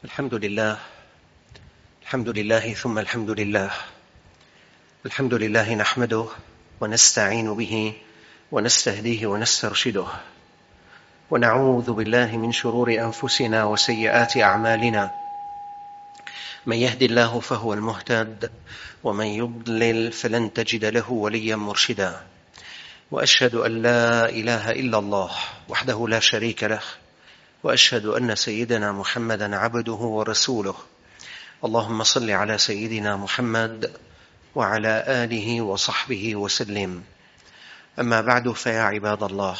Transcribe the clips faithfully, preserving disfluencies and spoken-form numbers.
الحمد لله الحمد لله ثم الحمد لله الحمد لله نحمده ونستعين به ونستهديه ونسترشده ونعوذ بالله من شرور أنفسنا وسيئات أعمالنا. من يهد الله فهو المهتد ومن يضلل فلن تجد له وليا مرشدا. وأشهد أن لا إله إلا الله وحده لا شريك له، وأشهد أن سيدنا محمدا عبده ورسوله. اللهم صل على سيدنا محمد وعلى آله وصحبه وسلم. أما بعد، فيا عباد الله،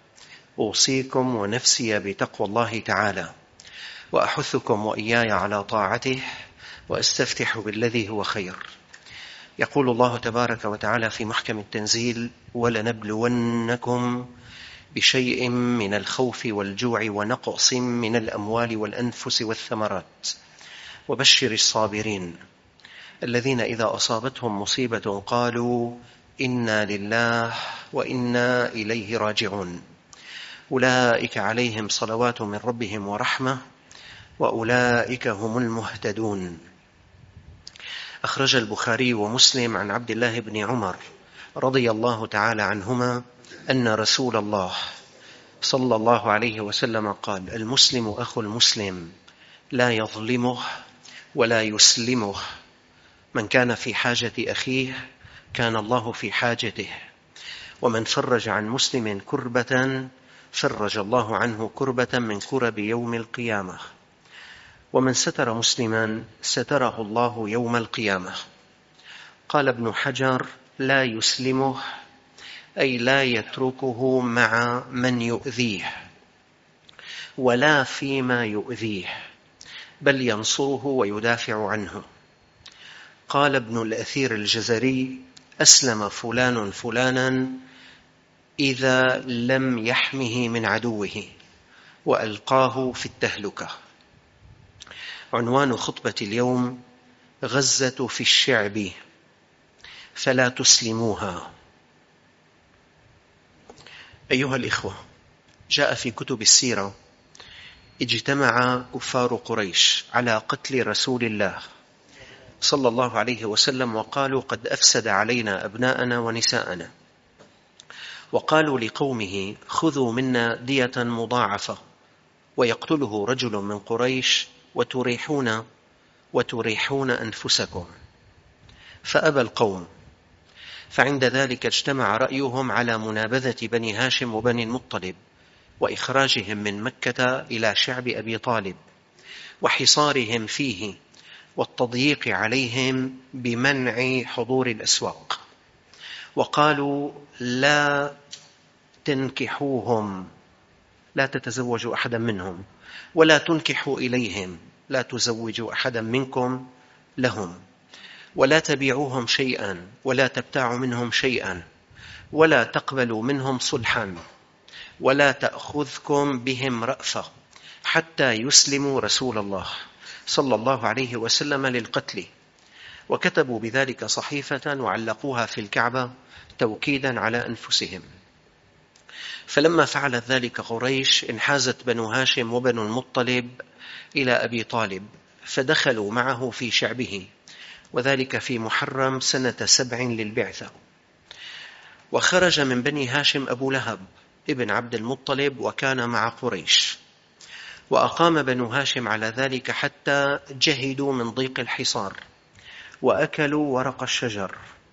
أوصيكم ونفسي بتقوى الله تعالى، وأحثكم وإياي على طاعته، وأستفتح بالذي هو خير. يقول الله تبارك وتعالى في محكم التنزيل: ولنبلونكم بشيء من الخوف والجوع ونقص من الأموال والأنفس والثمرات وبشر الصابرين الذين إذا أصابتهم مصيبة قالوا إنا لله وإنا إليه راجعون. أولئك عليهم صلوات من ربهم ورحمة وأولئك هم المهتدون. أخرج البخاري ومسلم عن عبد الله بن عمر رضي الله تعالى عنهما أن رسول الله صلى الله عليه وسلم قال: المسلم أخو المسلم لا يظلمه ولا يسلمه، من كان في حاجة أخيه كان الله في حاجته، ومن فرج عن مسلم كربة فرج الله عنه كربة من كرب يوم القيامة، ومن ستر مسلما ستره الله يوم القيامة. قال ابن حجر: لا يسلمه أي لا يتركه مع من يؤذيه ولا فيما يؤذيه، بل ينصره ويدافع عنه. قال ابن الأثير الجزري: أسلم فلان فلانا إذا لم يحمه من عدوه وألقاه في التهلكة. عنوان خطبة اليوم: غزة في الشعب فلا تسلموها. أيها الإخوة، جاء في كتب السيرة: اجتمع كفار قريش على قتل رسول الله صلى الله عليه وسلم، وقالوا قد أفسد علينا أبناءنا ونساءنا، وقالوا لقومه: خذوا منا دية مضاعفة ويقتله رجل من قريش وتريحون وتريحون أنفسكم. فأبى القوم، فعند ذلك اجتمع رأيهم على منابذة بني هاشم وبني المطلب وإخراجهم من مكة إلى شعب أبي طالب وحصارهم فيه والتضييق عليهم بمنع حضور الأسواق. وقالوا: لا تنكحوهم، لا تتزوجوا أحدا منهم، ولا تنكحوا إليهم، لا تزوجوا أحدا منكم لهم، ولا تبيعوهم شيئا ولا تبتاعوا منهم شيئا، ولا تقبلوا منهم صلحا، ولا تأخذكم بهم رأفة حتى يسلموا رسول الله صلى الله عليه وسلم للقتل. وكتبوا بذلك صحيفة وعلقوها في الكعبة توكيدا على أنفسهم. فلما فعلت ذلك قريش انحازت بنو هاشم وبنو المطلب إلى أبي طالب فدخلوا معه في شعبه، وذلك في محرم سنة سبع للبعثة. وخرج من بني هاشم أبو لهب ابن عبد المطلب وكان مع قريش، وأقام بنو هاشم على ذلك حتى جهدوا من ضيق الحصار وأكلوا ورق الشجر،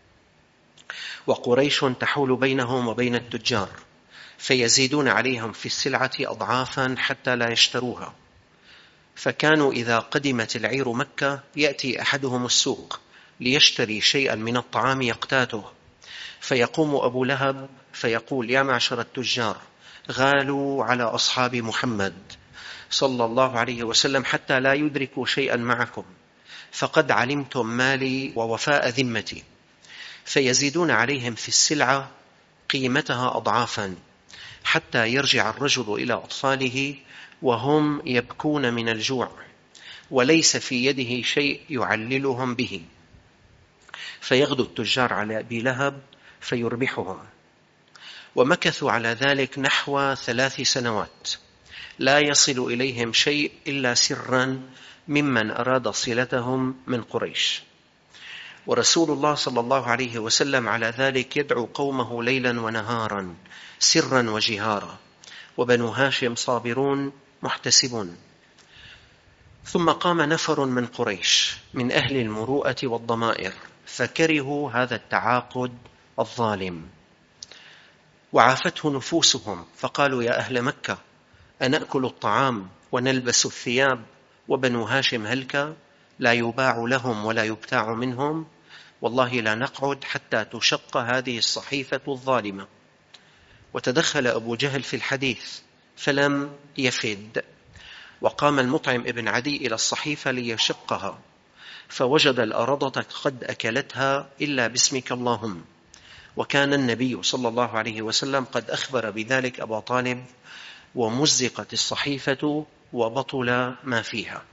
وقريش تحول بينهم وبين التجار فيزيدون عليهم في السلعة أضعافا حتى لا يشتروها. فكانوا إذا قدمت العير مكة يأتي أحدهم السوق ليشتري شيئا من الطعام يقتاته، فيقوم أبو لهب فيقول: يا معشر التجار، غالوا على أصحاب محمد صلى الله عليه وسلم حتى لا يدركوا شيئا معكم، فقد علمتم مالي ووفاء ذمتي. فيزيدون عليهم في السلعة قيمتها أضعافا حتى يرجع الرجل إلى أطفاله وهم يبكون من الجوع وليس في يده شيء يعللهم به، فيغدو التجار على أبي لهب فيربحهم. ومكثوا على ذلك نحو ثلاث سنوات لا يصل إليهم شيء إلا سرا ممن أراد صلتهم من قريش. ورسول الله صلى الله عليه وسلم على ذلك يدعو قومه ليلا ونهارا سرا وجهارا، وبنو هاشم صابرون محتسبون. ثم قام نفر من قريش من أهل المروءة والضمائر فكرهوا هذا التعاقد الظالم، وعافته نفوسهم فقالوا: يا أهل مكة، أنأكل الطعام ونلبس الثياب وبنو هاشم هلك لا يباع لهم ولا يبتاع منهم؟ والله لا نقعد حتى تشق هذه الصحيفة الظالمة. وتدخل أبو جهل في الحديث فلم يفد، وقام المطعم ابن عدي إلى الصحيفة ليشقها، فوجد الأرضة قد أكلتها إلا باسمك اللهم. وكان النبي صلى الله عليه وسلم قد أخبر بذلك أبا طالب، ومزقت الصحيفة وبطل ما فيها.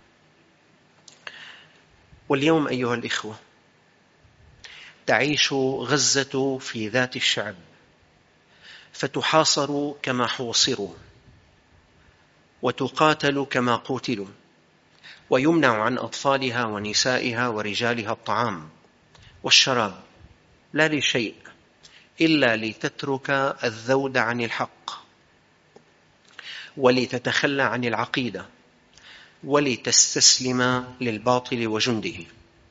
واليوم أيها الإخوة، تعيش غزة في ذات الشعب، فتحاصر كما حوصروا، وتقاتل كما قتلوا، ويمنع عن أطفالها ونسائها ورجالها الطعام والشراب، لا لشيء إلا لتترك الذود عن الحق، ولتتخلى عن العقيدة، ولتستسلم للباطل وجنده.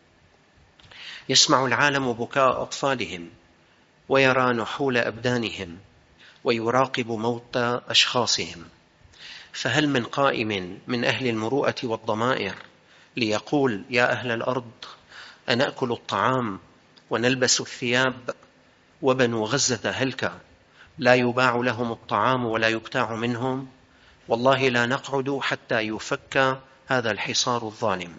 يسمع العالم بكاء أطفالهم، ويرى نحول أبدانهم، ويراقب موت أشخاصهم. فهل من قائم من أهل المروءة والضمائر ليقول: يا أهل الأرض، أنأكل الطعام ونلبس الثياب وبنو غزة هلك لا يباع لهم الطعام ولا يبتاع منهم؟ والله لا نقعد حتى يفك هذا الحصار الظالم.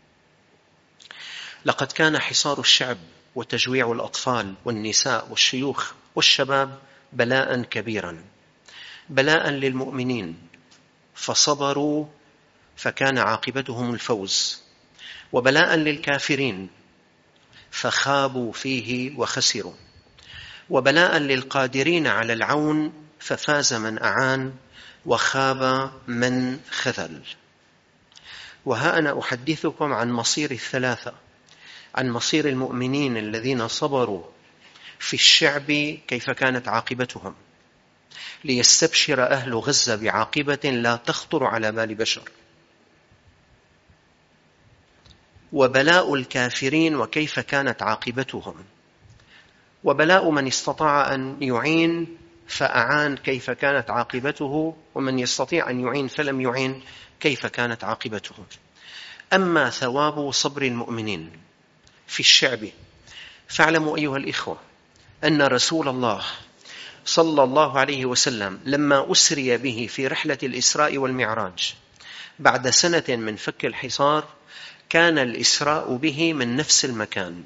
لقد كان حصار الشعب وتجويع الأطفال والنساء والشيوخ والشباب بلاء كبيرا، بلاء للمؤمنين فصبروا فكان عاقبتهم الفوز، وبلاء للكافرين فخابوا فيه وخسروا، وبلاء للقادرين على العون ففاز من أعان وخاب من خذل. وها أنا أحدثكم عن مصير الثلاثة، عن مصير المؤمنين الذين صبروا في الشعب كيف كانت عاقبتهم، ليستبشر أهل غزة بعاقبة لا تخطر على بال بشر. وبلاء الكافرين وكيف كانت عاقبتهم، وبلاء من استطاع أن يعين فأعان كيف كانت عاقبته، ومن يستطيع أن يعين فلم يعين كيف كانت عاقبته. أما ثواب صبر المؤمنين في الشعب، فاعلموا أيها الإخوة أن رسول الله صلى الله عليه وسلم لما أسري به في رحلة الإسراء والمعراج بعد سنة من فك الحصار، كان الإسراء به من نفس المكان،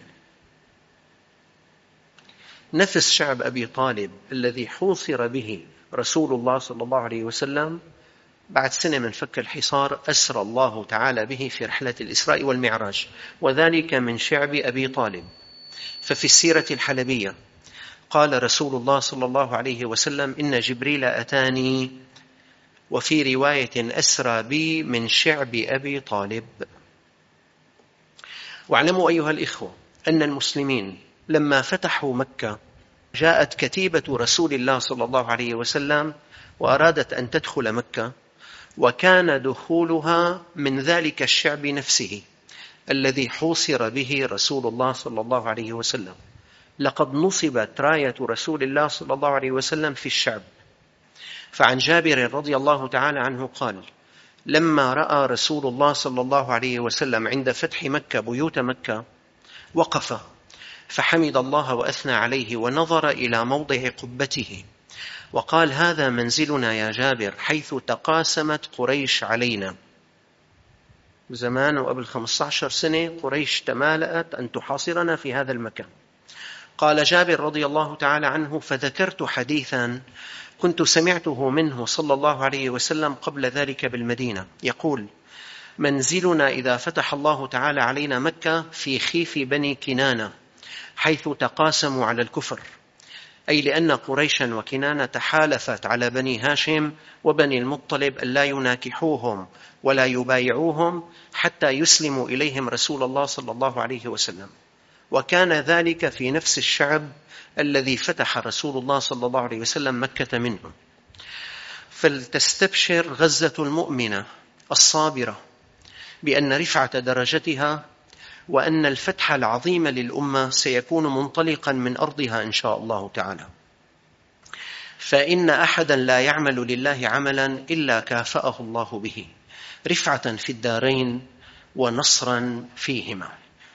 نفس شعب أبي طالب الذي حوصر به رسول الله صلى الله عليه وسلم. بعد سنة من فك الحصار أسرى الله تعالى به في رحلة الإسراء والمعراج، وذلك من شعب أبي طالب. ففي السيرة الحلبية قال رسول الله صلى الله عليه وسلم: إن جبريل أتاني، وفي رواية أسرى بي من شعب أبي طالب. واعلموا أيها الإخوة أن المسلمين لما فتحوا مكة جاءت كتيبة رسول الله صلى الله عليه وسلم وأرادت أن تدخل مكة، وكان دخولها من ذلك الشعب نفسه الذي حوصر به رسول الله صلى الله عليه وسلم. لقد نصبت راية رسول الله صلى الله عليه وسلم في الشعب. فعن جابر رضي الله تعالى عنه قال: لما رأى رسول الله صلى الله عليه وسلم عند فتح مكة بيوت مكة وقف فحمد الله وأثنى عليه، ونظر إلى موضع قبته وقال: هذا منزلنا يا جابر حيث تقاسمت قريش علينا. زمان وقبل خمسة عشر سنة قريش تمالأت أن تحاصرنا في هذا المكان. قال جابر رضي الله تعالى عنه: فذكرت حديثا كنت سمعته منه صلى الله عليه وسلم قبل ذلك بالمدينة، يقول: منزلنا إذا فتح الله تعالى علينا مكة في خيف بني كنانة حيث تقاسموا على الكفر، أي لأن قريشا وكنانة تحالفت على بني هاشم وبني المطلب ألا يناكحوهم ولا يبايعوهم حتى يسلموا إليهم رسول الله صلى الله عليه وسلم، وكان ذلك في نفس الشعب الذي فتح رسول الله صلى الله عليه وسلم مكة منهم. فلتستبشر غزة المؤمنة الصابرة بأن رفعة درجتها وأن الفتح العظيم للأمة سيكون منطلقا من أرضها إن شاء الله تعالى، فإن أحدا لا يعمل لله عملا إلا كافأه الله به رفعة في الدارين ونصرا فيهما.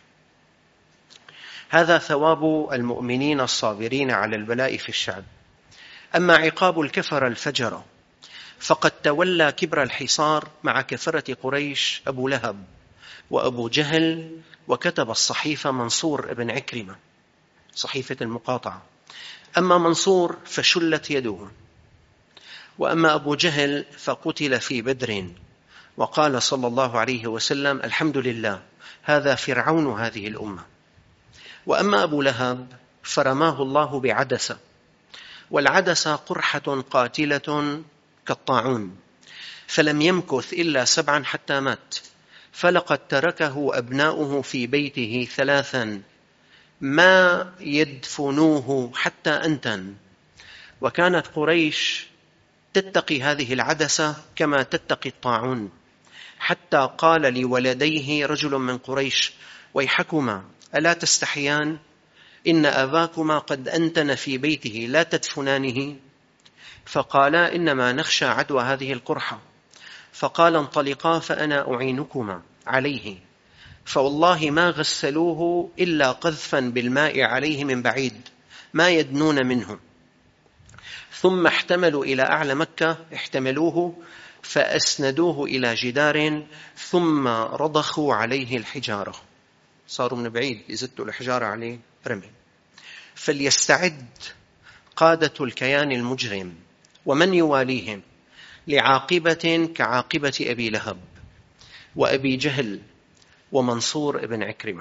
هذا ثواب المؤمنين الصابرين على البلاء في الشعب. أما عقاب الكفر الفجر فقد تولى كبر الحصار مع كفرة قريش أبو لهب وأبو جهل، وكتب الصحيفة منصور ابن عكرمة صحيفة المقاطعة. أما منصور فشلت يده، وأما أبو جهل فقتل في بدر، وقال صلى الله عليه وسلم: الحمد لله، هذا فرعون هذه الأمة. وأما أبو لهب فرماه الله بعدسة، والعدسة قرحة قاتلة كالطاعون، فلم يمكث إلا سبعا حتى مات، فلقد تركه أبناؤه في بيته ثلاثا ما يدفنوه حتى أنتن. وكانت قريش تتقي هذه العدسة كما تتقي الطاعون، حتى قال لولديه رجل من قريش: ويحكما ألا تستحيان؟ إن أباكما قد أنتن في بيته لا تدفنانه. فقالا: إنما نخشى عدوى هذه القرحة. فقال: انطلقا فأنا أعينكما عليه. فوالله ما غسلوه إلا قذفا بالماء عليه من بعيد ما يدنون منه، ثم احتملوا إلى أعلى مكة، احتملوه فأسندوه إلى جدار، ثم رضخوا عليه الحجارة، صاروا من بعيد يزتوا الحجارة عليه رمي. فليستعد قادة الكيان المجرم ومن يواليهم لعاقبة كعاقبة أبي لهب وأبي جهل ومنصور ابن عكرمة.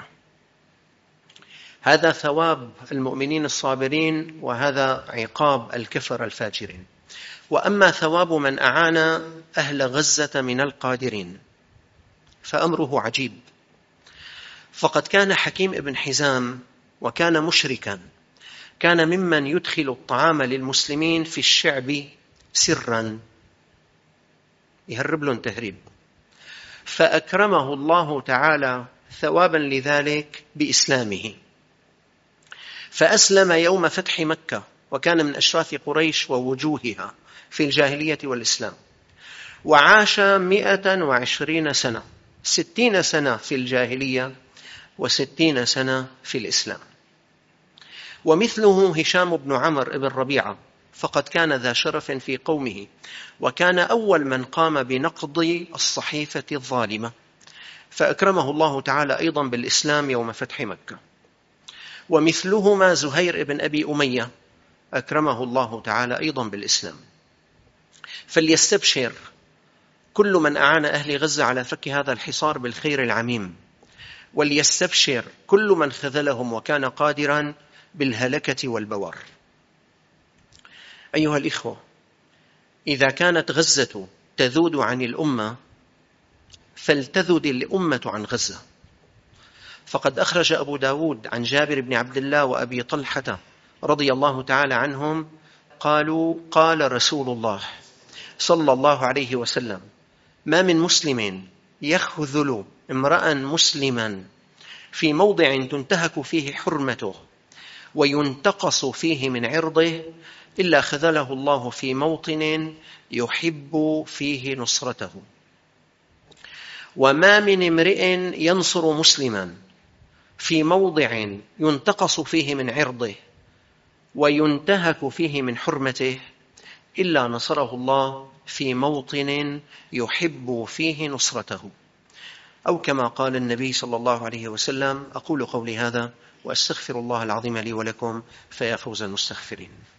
هذا ثواب المؤمنين الصابرين، وهذا عقاب الكفر الفاجرين. وأما ثواب من أعان أهل غزة من القادرين فأمره عجيب. فقد كان حكيم ابن حزام، وكان مشركا، كان ممن يدخل الطعام للمسلمين في الشعب سرا، يهرب لهم تهريب، فأكرمه الله تعالى ثوابا لذلك بإسلامه، فأسلم يوم فتح مكة، وكان من أشراف قريش ووجوهها في الجاهلية والإسلام، وعاش مئة وعشرين سنة، ستين سنة في الجاهلية وستين سنة في الإسلام. ومثله هشام بن عمرو بن ربيعة، فقد كان ذا شرف في قومه، وكان أول من قام بنقض الصحيفة الظالمة، فأكرمه الله تعالى أيضا بالإسلام يوم فتح مكة. ومثلهما زهير بن أبي أمية، أكرمه الله تعالى أيضا بالإسلام. فليستبشر كل من أعان أهل غزة على فك هذا الحصار بالخير العميم، وليستبشر كل من خذلهم وكان قادرا بالهلكة والبوار. أيها الإخوة، إذا كانت غزة تذود عن الأمة فلتذد الأمة عن غزة. فقد أخرج أبو داود عن جابر بن عبد الله وأبي طلحة رضي الله تعالى عنهم قالوا: قال رسول الله صلى الله عليه وسلم: ما من مسلم يخذل امرأ مسلما في موضع تنتهك فيه حرمته وينتقص فيه من عرضه إلا خذله الله في موطن يحب فيه نصرته. وما من امرئ ينصر مسلما في موضع ينتقص فيه من عرضه وينتهك فيه من حرمته إلا نصره الله في موطن يحب فيه نصرته، أو كما قال النبي صلى الله عليه وسلم. أقول قولي هذا وأستغفر الله العظيم لي ولكم، فيا فوز المستغفرين.